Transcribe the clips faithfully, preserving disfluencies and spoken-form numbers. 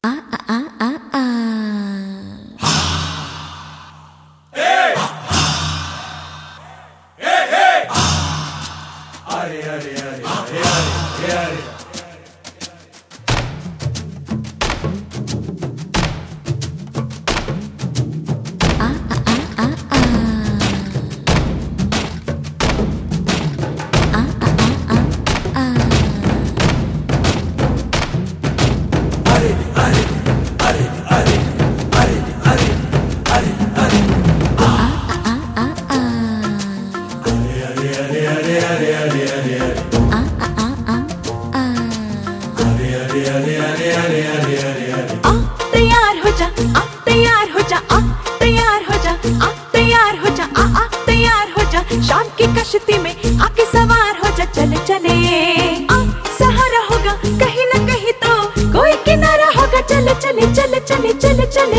आ आ आ आ आ अरे अरे अरे अरे अरे अरे आ आ आ आ आ आ आ आ अरे अरे अरे अरे अरे अरे अरे अरे आ आ आ आ अरे अरे अरे अरे अरे अरे आ आ आ आ अरे अरे अरे अरे अरे अरे अरे अरे आ तैयार हो जा, आ तैयार हो जा, आ तैयार हो जा, आ तैयार हो जा, आ आ तैयार हो जा। शाम की कश्ती में आके सवार हो जा, चले चले आ सहारा होगा कहीं ना कहीं तो कोई किनारा होगा। चले चले चले चले चले चले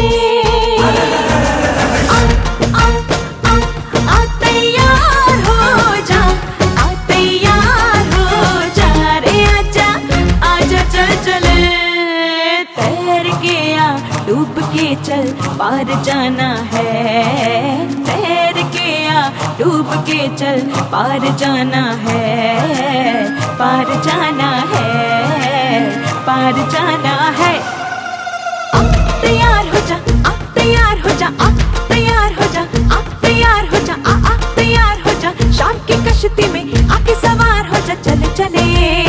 आ आ आ आ तैयार हो जा, आ तैयार हो जा रे आजा आजा चल चले। तैर के आ डूब के चल पार जाना है, तैर के आ डूब के चल पार जाना है, पार जाना है, पार जाना है। आ तैयार हो जा, आ तैयार हो जा, आ तैयार हो जा, आ तैयार हो जा, आ आ तैयार हो जा। शाम की कश्ती में आके सवार हो जा, चले चले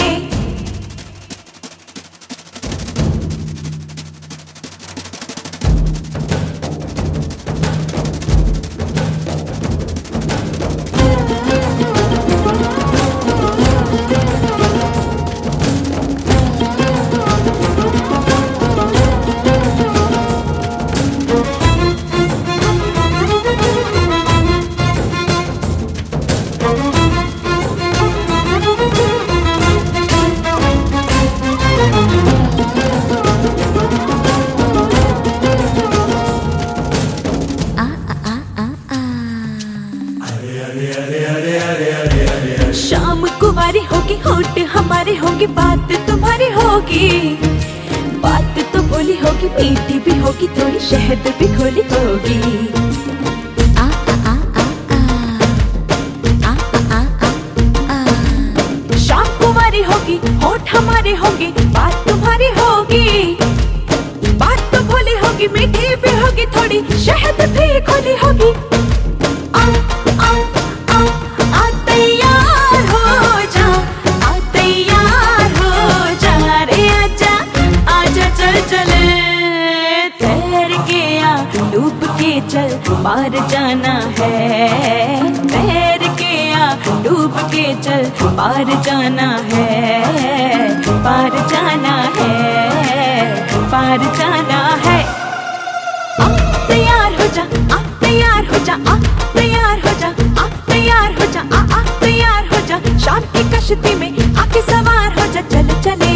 शाम कुंवारी होगी, होठ हमारे होंगे, बात तुम्हारी होगी, बात तो बोली होगी, मीठी भी होगी, थोड़ी शहद भी घोली होगी। आ आ आ आ आ आ आ आ शाम कुंवारी होगी, होठ हमारे होंगे, बात तुम्हारी होगी, बात तो बोली होगी, मीठी भी होगी, थोड़ी शहद भी घोली होगी। आ आ आ आ तैयार हो जा, आ तैयार हो जा रे आजा आजा चल चले। तैर के आ डूब के चल पार जाना है, तैर के आ डूब के चल पार जाना है, पार जाना है, पार जाना है। आ तैयार हो जा, आ तैयार हो जा, आ तैयार हो जा, आ तैयार हो जा, आ आ तैयार हो जा। शाम की कश्ती में आके सवार हो जा, चले चले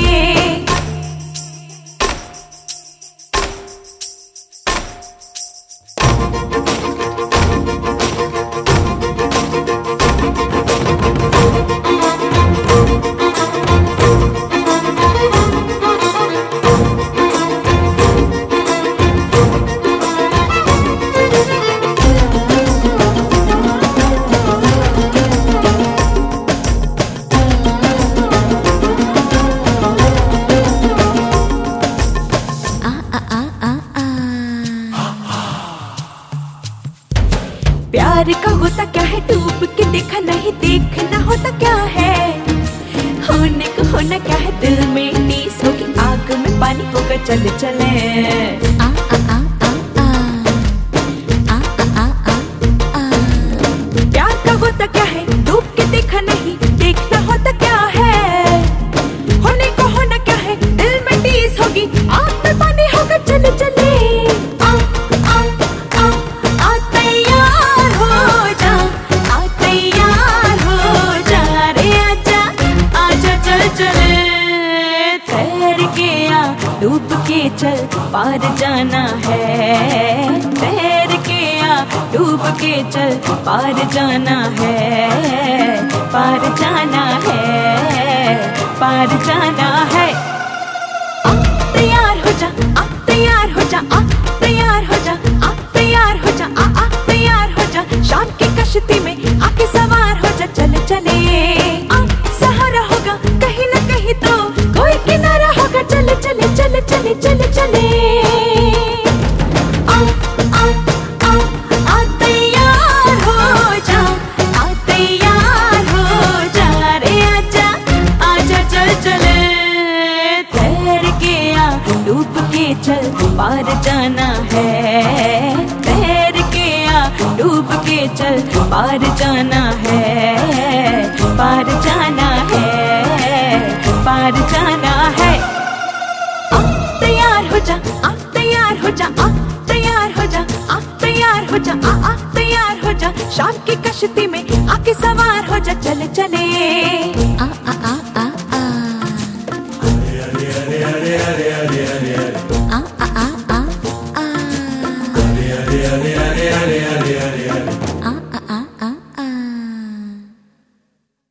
प्यार का होता क्या है, डूब के देखा नहीं, देखना होता क्या है, होने को होना क्या है, दिल में टीस होगी, आग में पानी होगा, चले चले आ आ आ आ आ आ आ आ प्यार का होता क्या है, डूब के देखा नहीं, देखना होता क्या है, होने को होना क्या है, दिल में टीस होगी, आग में पानी होगा, चले चले आ आ आ आ तैयार हो जा, आ तैयार हो जा रे आजा आजा चल चले। तैर के आ डूब के चल पार जाना है, तैर के आ डूब के चल पार जाना है, पार जाना है, पार जाना है। आ तैयार हो जा, आ चले चले आ आ आ आ तैयार हो जा, आ तैयार हो जा रे आजा, आजा चल चले। तैर के आ डूब के चल पार जाना है, तैर के आ डूब के चल पार जाना है, पार जाना है, पार जाना है। आ तैयार हो जा, आ तैयार हो जा, आ तैयार हो जा, आ तैयार हो जा, आ आ तैयार हो जा। शाम की कश्ती में आके सवार हो जा, चले चले आ आ आ आ आ अरे अरे अरे अरे अरे अरे अरे आ आ आ आ आ अरे अरे अरे अरे अरे अरे अरे आ आ आ आ